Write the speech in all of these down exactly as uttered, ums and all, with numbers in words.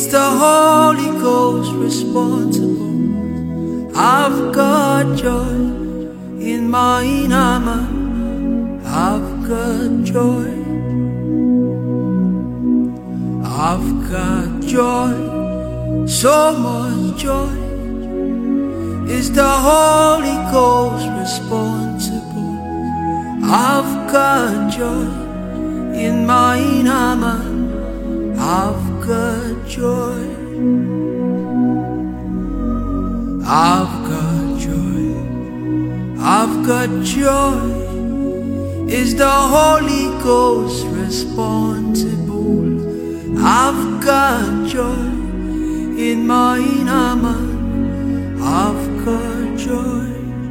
Is the Holy Ghost responsible? I've got joy in my inner man. I've got joy. I've got joy, so much joy. Is the Holy Ghost responsible? I've got joy in my inner man. I've got joy. I've got joy. I've got joy. Is the Holy Ghost responsible? I've got joy in my inner man. I've got joy.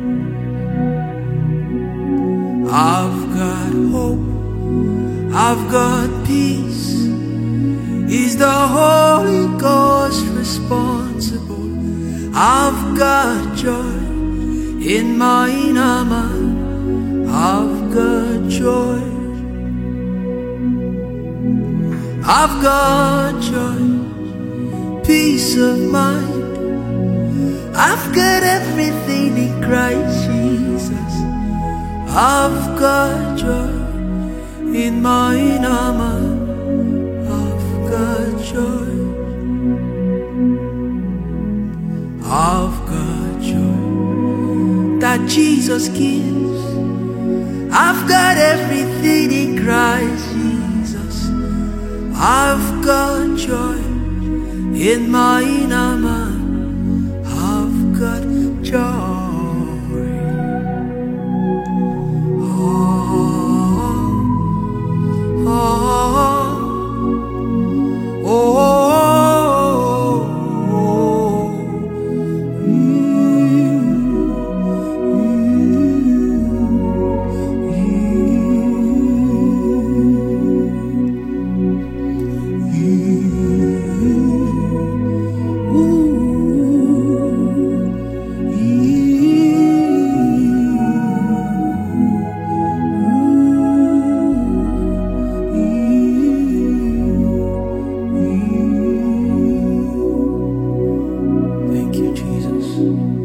I've got hope. I've got peace. Is the Holy Ghost responsible? I've got joy in my inner man. I've got joy. I've got joy, peace of mind. I've got everything in Christ Jesus. I've got joy in my inner man. I've got joy. I've got joy that Jesus gives. I've got everything in Christ Jesus. I've got joy in my inner man. I've got joy. Oh, oh, oh, oh, oh. Mm, Thank you, Jesus.